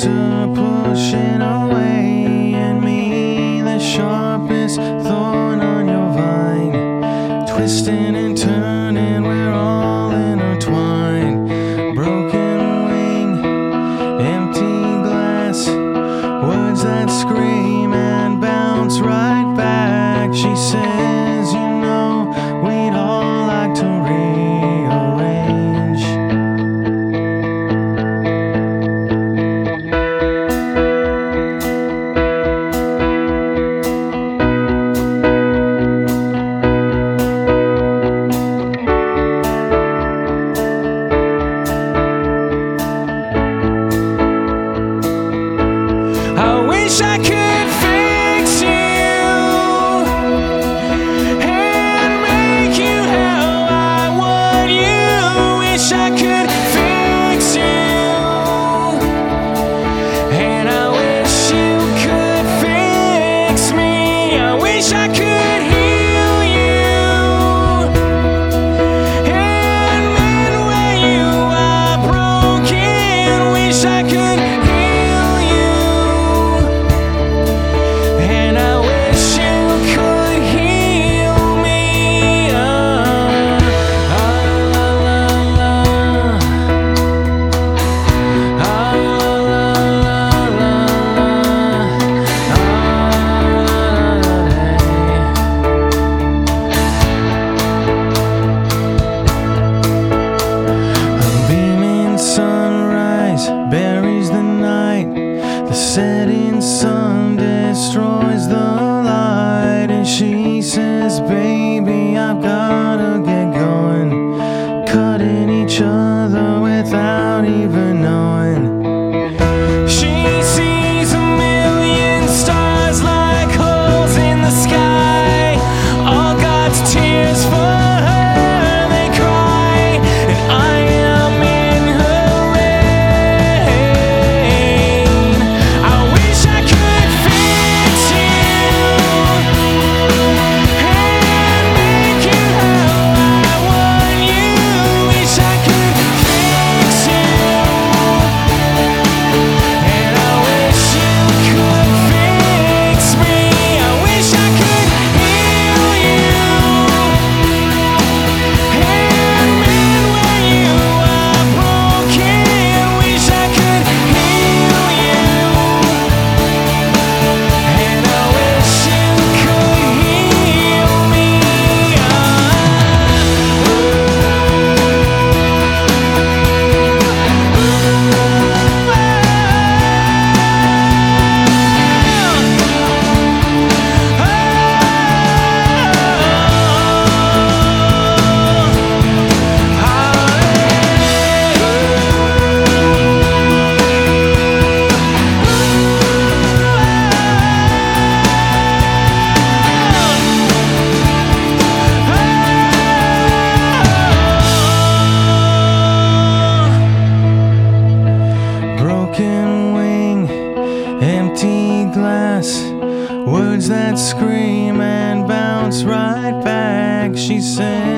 are pushing away, and me, the sharpest thorn on your vine, twisting and turning, we're all intertwined. Broken wing, empty glass, words that scream and bounce right back. She says, you know, we'd all like to rearrange. I wish I could fix you and make you how I want you. Wish I could fix you, and I wish you could fix me. I wish I could heal you and mend where you are broken. Wish I could heal you, and I wish you could heal me. La la la, a beaming sunrise buries the night. The setting sun destroys the light, and she says, baby, I've gotta get going, cutting each other without even knowing. She sees a million stars like holes in the sky, all God's tears for her, they cry, and I am in her rain. I wish I could fix you and make you how I want you. Wish I could fix you, and I wish you could fix me. I wish I could heal you and mend where you are broken. Wish I could heal you, and I wish you could heal me. Broken wing, empty glass, words that scream and bounce right back. She said,